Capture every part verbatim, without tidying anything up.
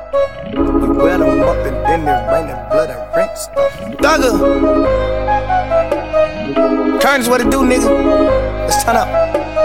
We wet them up and then it rain and blood and rent stuff. Thugger! Curtis, what it do, nigga? Let's turn up.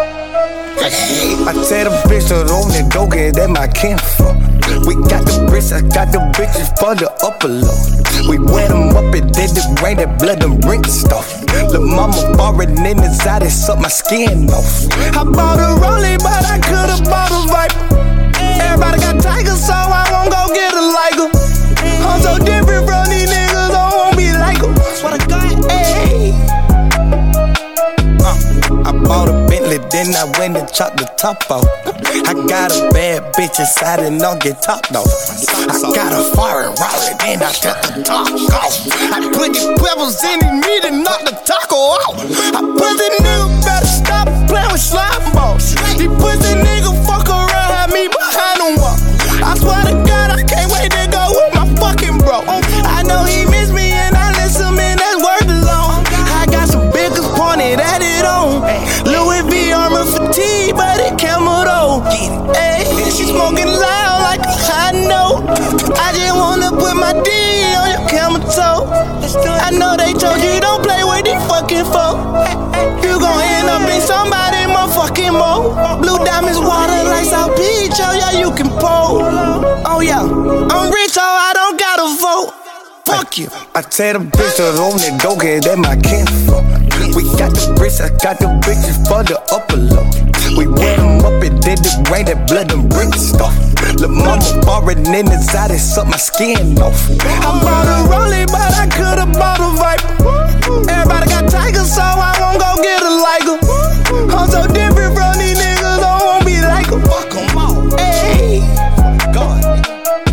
I tell the bitch to own it, go get that my kinfolk. We got the bricks, I got the bitches for the upper low. We wet them up and then it rain and blood and rent stuff. Lil' mama foreign in his eye, they suck my skin off. I bought a Rollie, but I could've bought a Viper. Everybody got Tigers, so I won't go get a Liger. I'm so different from these niggas, I won't be like em. Swear to God, ayy. Uh, I bought a Bentley, then I went and chopped the top off. I got a bad bitch inside and I'll get topped off. I got a foreign Raleigh, then I got the top off. I put the pebbles in his meat and knock the taco out. I put the nigga better stop playing with slime balls. He pussy nigga fuck around, had me behind him walk. I swear to God, I can't wait to go with my fucking bro. I know he miss me and I listen, man, that's worth alone. I got some biggest pointed at it on. Louis V armor fatigue, but it camel though. Hey, she smoking loud like a hot note. I just wanna put my D on your camel toe. I know they told you don't play with these fucking folk. You gon' end up in somebody motherfucking mo. Blue diamonds, water like South Beach, oh yeah, you can pole. Oh yeah, I'm rich, so I don't gotta vote. Fuck you. I tell the bitch to own it, go get that my kinfolk. We got the bricks, I got the bitches for the upper low. We wet them up and then it rain that blood and brick stuff. Lil' mama foreign in his eye, they suck my skin off. I bought a Rollie, but I could've bought a Viper. Everybody got Tigers, so I won't go get a Liger. I'm so different from these niggas, I won't be like em. Fuck em all. Ayy. God.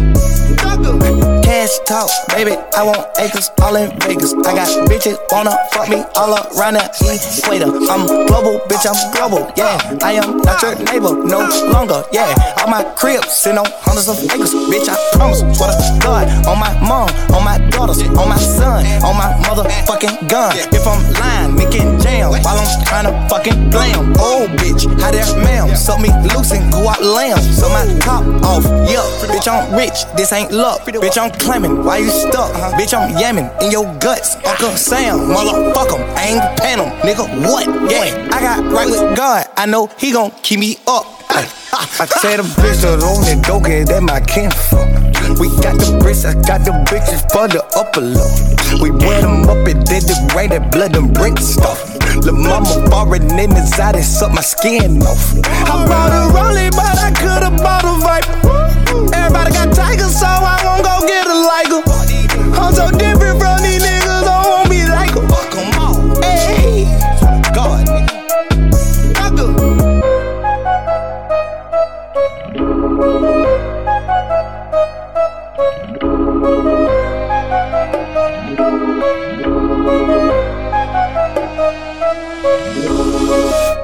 Cash talk, baby, I want acres all in Vegas. I got bitches wanna fuck me all around the equator. I'm global, bitch, I'm global, yeah. I am not your neighbor, no longer, yeah. All my cribs sit on hundreds of acres, bitch, I promise. Swear to God, on my mom, on my daughters, on my son, on my motherfucking gun. If I'm lying, making jam while I'm trying to fucking blam. Oh, bitch, how that ma'am? Suck me loose and go out lamb. So my top off, yeah. Bitch, I'm rich, this ain't luck. Bitch, I'm claiming, why you stuck? Uh-huh. Bitch, I'm yamming in your guts. Uncle Sam, motherfucker, I ain't pan him, nigga, what? Yeah, I got right with God, I know he gon' keep me up. I tell the bitch to own it, go get that my kinfolk. We got the bricks, I got the bitches for the upper low. We wet them up and then it rain that blood and brick stuff. Lil' mama foreign in his eye, they suck my skin off. I bought a Rollie, but I could've bought a Viper. Everybody got Tigers, so I won't go get a Liger. I'm so different from these niggas, I won't be like em. Fuck em all. Ayy. God, nigga.